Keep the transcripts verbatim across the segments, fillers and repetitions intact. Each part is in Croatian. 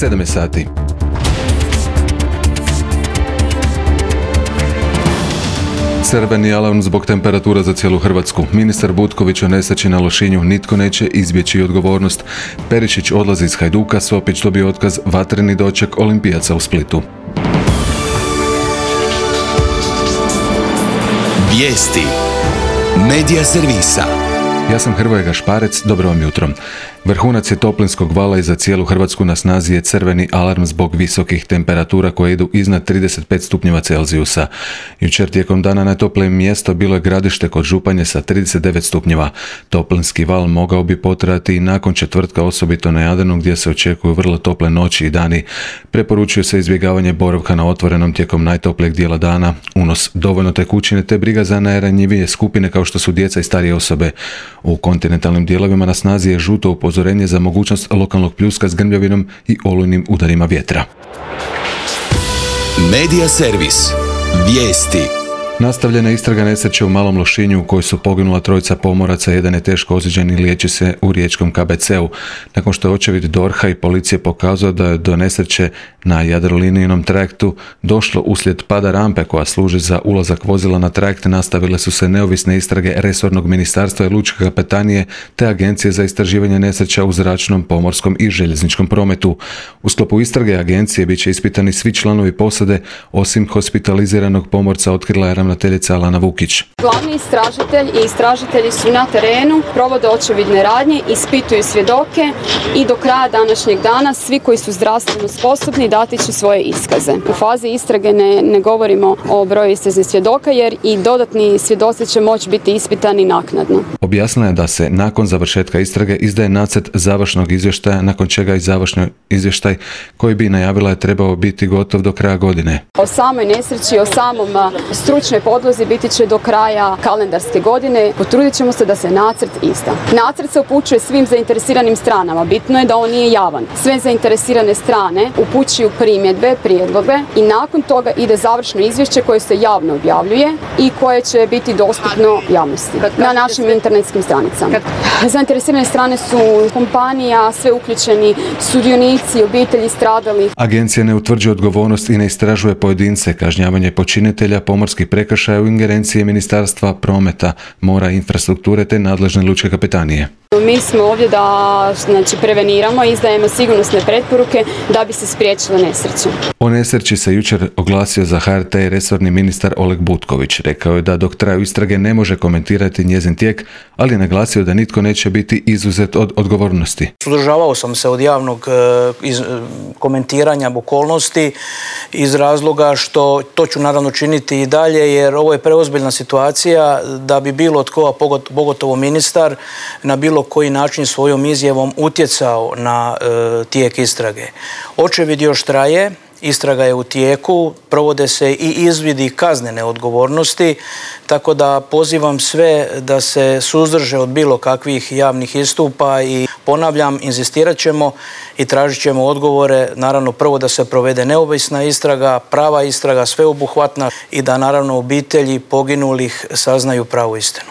sedam je sati. Crveni alarm zbog temperatura za cijelu Hrvatsku. Ministar Butković o nesreći na Lošinju, nitko neće izbjeći odgovornost. Perišić odlazi iz Hajduka, Sopić dobio otkaz, vatreni doček Olimpijaca u Splitu. Vijesti Medija servisa. Ja sam Hrvoje Gašparec, dobro vam jutro. Vrhunac je toplinskog vala i za cijelu Hrvatsku na snazi je crveni alarm zbog visokih temperatura koje idu iznad trideset pet stupnjeva Celzijusa. Jučer tijekom dana najtoplije mjesto bilo je Gradište kod Županje sa trideset devet stupnjeva. Toplinski val mogao bi potrajati i nakon četvrtka, osobito na Jadranu gdje se očekuju vrlo tople noći i dani. Preporučuje se izbjegavanje boravka na otvorenom tijekom najtoplijeg dijela dana, unos dovoljno tekućine te briga za najranjivije skupine kao što su djeca i starije osobe. U kontinentalnim dijelovima na snazi je žuto upozorenje za mogućnost lokalnog pljuska s grmljavinom i olujnim udarima vjetra. Medija servis. Vijesti. Nastavljena istraga nesreće u Malom Lošinju u kojoj su poginula trojica pomoraca, jedan je teško ozlijeđen i liječi se u riječkom K B C-u. Nakon što je očevid D O R H-a i policije pokazao da je do nesreće na Jadrolinijinom trajektu došlo uslijed pada rampe koja služi za ulazak vozila na trajekt, nastavile su se neovisne istrage resornog ministarstva i lučke kapetanije te Agencije za istraživanje nesreća u zračnom, pomorskom i željezničkom prometu. U sklopu istrage agencije bit će ispitani svi članovi posade osim hospitaliziranog pomorca, otkrila je ravnateljica Alana Vukić. Glavni istražitelj i istražitelji su na terenu, provode očevidne radnje, ispituju svjedoke i do kraja današnjeg dana svi koji su zdravstveno sposobni dati će svoje iskaze. U fazi istrage ne, ne govorimo o broju istražnih svjedoka jer i dodatni svjedoci će moći biti ispitani naknadno. Objasnila je da se nakon završetka istrage izdaje nacrt završnog izvještaja, nakon čega i završni izvještaj koji bi najavila je trebao biti gotov do kraja godine. O samoj nesreći, o samom stručnoj podlozi biti će do kraja kalendarske godine. Potrudit ćemo se da se nacrt izda. Nacrt se upućuje svim zainteresiranim stranama. Bitno je da on nije javan. Sve zainteresirane strane upućuju primjedbe, prijedloge i nakon toga ide završno izvješće koje se javno objavljuje i koje će biti dostupno javnosti na našim internetskim stranicama. Zainteresirane strane su kompanija, sve uključeni sudionici, obitelji stradalih. Agencija ne utvrđuje odgovornost i ne istražuje pojedince. Kažnjavanje počinitelja pomorskih prekršaja u ingerenciji Ministarstva prometa, mora i infrastrukture te nadležne lučke kapetanije. Mi smo ovdje da znači, preveniramo i izdajemo sigurnosne preporuke da bi se spriječile nesreće. O nesreći se jučer oglasio za H R T resorni ministar Oleg Butković. Rekao je da dok traju istrage ne može komentirati njezin tijek, ali je naglasio da nitko neće biti izuzet od odgovornosti. Suzdržavao sam se od javnog iz, komentiranja okolnosti iz razloga što to ću naravno činiti i dalje jer ovo je preozbiljna situacija da bi bilo tko, a pogotovo ministar, na bilo koji način svojom izjavom utjecao na e, tijek istrage. Očevid još traje, istraga je u tijeku, provode se i izvidi kaznene odgovornosti, tako da pozivam sve da se suzdrže od bilo kakvih javnih istupa i ponavljam, inzistirat ćemo i tražit ćemo odgovore, naravno prvo da se provede neovisna istraga, prava istraga, sveobuhvatna i da naravno obitelji poginulih saznaju pravu istinu.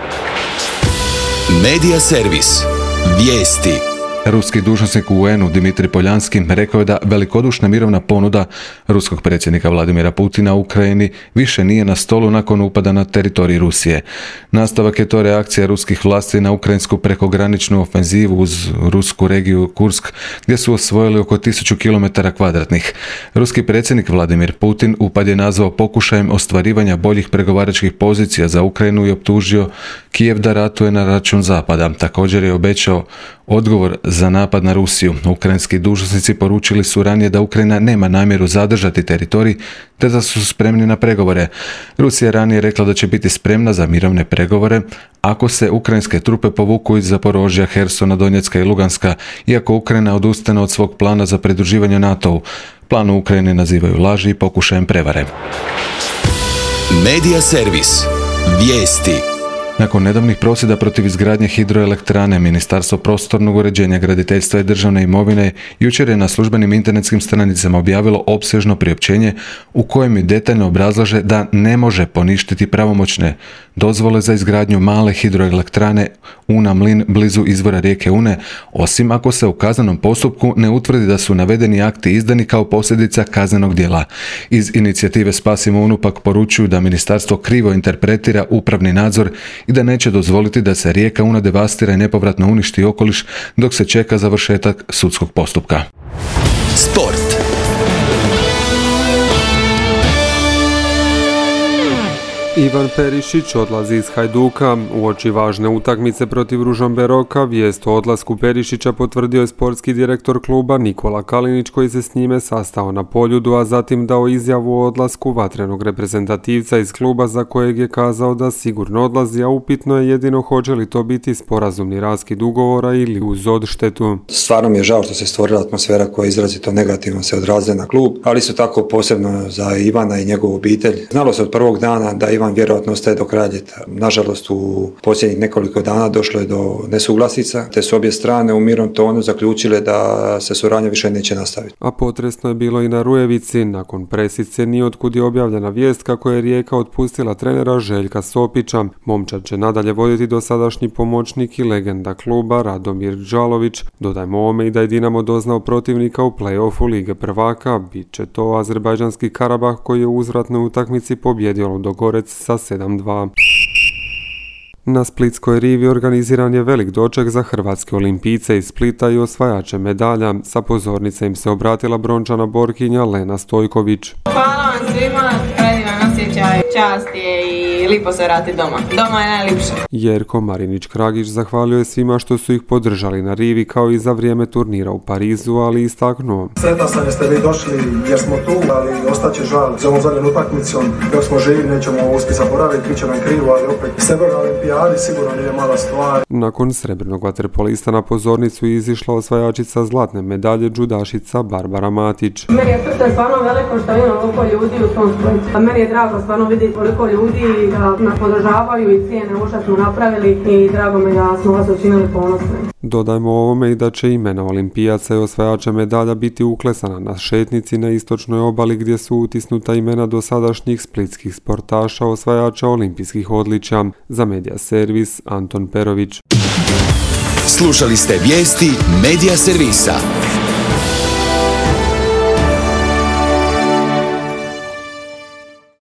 Medija servis. Vijesti. Ruski dužnosnik u U N-u Dimitrij Poljanski rekao je da velikodušna mirovna ponuda ruskog predsjednika Vladimira Putina u Ukrajini više nije na stolu nakon upada na teritorij Rusije. Nastavak je to reakcija ruskih vlasti na ukrajinsku prekograničnu ofenzivu uz rusku regiju Kursk, gdje su osvojili oko tisuću kilometara kvadratnih. Ruski predsjednik Vladimir Putin upad je nazvao pokušajem ostvarivanja boljih pregovaračkih pozicija za Ukrajinu i optužio Kijev da ratuje na račun Zapada. Također je obećao odgovor za napad na Rusiju. Ukrajinski dužnosnici poručili su ranije da Ukrajina nema namjeru zadržati teritorij te da su spremni na pregovore. Rusija je ranije rekla da će biti spremna za mirovne pregovore ako se ukrajinske trupe povuku iz Zaporožja, Hersona, Donjecka i Luganska, iako Ukrajina odustane od svog plana za pridruživanje NATO-u. Plan u Ukrajini nazivaju laži i pokušajem prevare. Medija servis. Vijesti. Nakon nedavnih prosvjeda protiv izgradnje hidroelektrane, Ministarstvo prostornog uređenja, graditeljstva i državne imovine jučer je na službenim internetskim stranicama objavilo opsežno priopćenje u kojem je detaljno obrazlaže da ne može poništiti pravomoćne dozvole za izgradnju male hidroelektrane Una Mlin blizu izvora rijeke Une, osim ako se u kaznenom postupku ne utvrdi da su navedeni akti izdani kao posljedica kaznenog djela. Iz inicijative Spasimo Unu pak poručuju da ministarstvo krivo interpretira upravni nadzor i da neće dozvoliti da se rijeka Una devastira i nepovratno uništi okoliš dok se čeka završetak sudskog postupka. Sport. Ivan Perišić odlazi iz Hajduka. Uoči važne utakmice protiv Ružomberoka vijest o odlasku Perišića potvrdio je sportski direktor kluba Nikola Kalinić, koji se s njime sastao na Poljudu, a zatim dao izjavu o odlasku vatrenog reprezentativca iz kluba za kojeg je kazao da sigurno odlazi, a upitno je jedino hoće li to biti sporazumni raskid ugovora ili uz odštetu. Stvarno mi je žao što se stvorila atmosfera koja izrazito negativno se odrazila na klub, ali isto tako posebno za Ivana i njegovu obitelj. Znalo se od prvog dana da Ivan vjerojatno ostaje do kraja ljeta. Nažalost, u posljednjih nekoliko dana došlo je do nesuglasica, te su obje strane u mirnom tonu zaključile da se suradnja više neće nastaviti. A potresno je bilo i na Rujevici. Nakon presice nijotkud je objavljena vijest kako je Rijeka otpustila trenera Željka Sopića. Momčad će nadalje voditi dosadašnji pomoćnik i legenda kluba Radomir Đalović. Dodajmo ovome i da je Dinamo doznao protivnika u play-offu Lige prvaka. Biće to azerbajdžanski Karabah, koji je u uzvratnoj utakmici pobjedio Ludogorec sa sedam dva. Na splitskoj rivi organiziran je velik doček za hrvatske olimpijce iz Splita i osvajače medalja. Sa pozornice im se obratila brončana borkinja Lena Stojković. Hvala vam svima, predivan osjećaj, čast je i lipo se vrati doma. Doma je najlipše. Jerko Marinić-Kragić zahvalio je svima što su ih podržali na rivi kao i za vrijeme turnira u Parizu, ali istaknuo: Sretan sam jer ste vi došli jer smo tu, ali ostaće žal za ovom zadnjom utakmicom. Dok smo živi nećemo uspjeti zaboraviti, bit će nam krivo, ali opet sebe na olimpijadi sigurno nije mala stvar. Nakon srebrnog vaterpolista na pozornicu izišla osvajačica zlatne medalje, džudašica Barbara Matić. Meni je srce stvarno veliko što imam ovoliko ljudi u tom Splitu. Meni je drago stvarno vidjeti koliko ljudi da nas podržavaju i cijene ovo što smo napravili i drago mi da smo vas učinili ponosni. Dodajmo ovome i da će imena olimpijaca i osvajača medalja biti uklesana na šetnici na istočnoj obali, gdje su utisnuta imena dosadašnjih splitskih sportaša osvajača olimpijskih odličja. Za Medija Servis, Anton Perović. Slušali ste vijesti Medija Servisa.